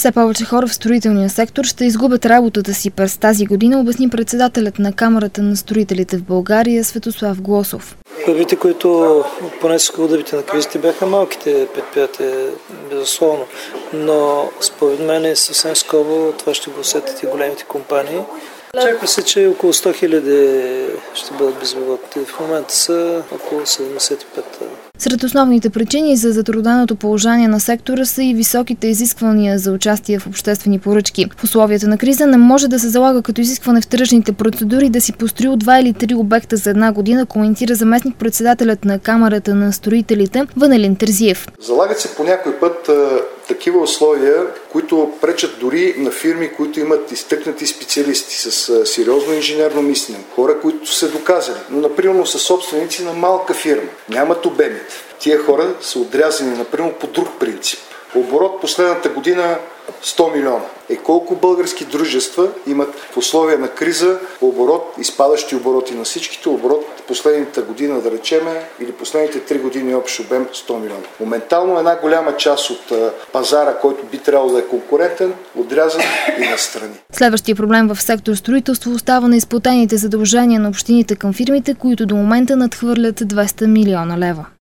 Все повече хора в строителния сектор ще изгубят работата си през тази година, обясни председателят на Камарата на строителите в България Светослав Глосов. Първите, които понесоха ударите на кризите, бяха малките предприятия, безусловно. Но според мен е съвсем скоро това ще го усетят и големите компании. Очаква се, че около 100 000 ще бъдат безработни. В момента са около 75. Сред основните причини за затрудненото положение на сектора са и високите изисквания за участие в обществени поръчки. В условията на криза не може да се залага като изискване в тръжните процедури да си построил 2 или 3 обекта за една година, коментира заместник-председателят на Камарата на строителите Ванелин Терзиев. Залагат се по някой път такива условия, които пречат дори на фирми, които имат изтъкнати специалисти с сериозно инженерно мислене, хора, които са доказали, но например са собственици на малка фирма, нямат обемите. Тия хора са отрязани, например, по друг принцип. Оборот последната година 100 милиона. Колко български дружества имат в условия на криза оборот, изпадащи обороти на всичките, оборот последната година, да речеме, или последните 3 години общ обем 100 милиона. Моментално една голяма част от пазара, който би трябвало да е конкурентен, отрязан и настрани. Следващия проблем в сектор строителство остава на изплатените задължения на общините към фирмите, които до момента надхвърлят 200 милиона лева.